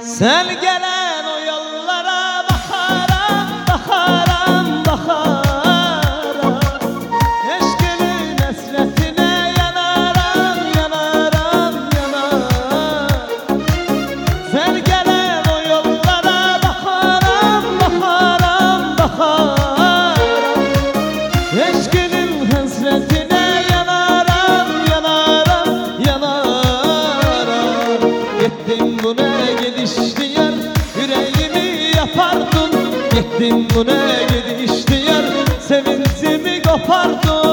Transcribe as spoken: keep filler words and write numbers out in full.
Sen gelen o yollara bakaram, bakaram, bakaram. Eşkinin esretine yanaram, yanaram, yanaram. Sen gelen o yollara bakaram, bakaram, bakaram. Eşkinin hasretine yanaram, yanaram, yanaram. Gittin bu ne gidişti yar, yüreğimi yapardın. Gittin bu ne gidişti yar, sevincimi kopardın.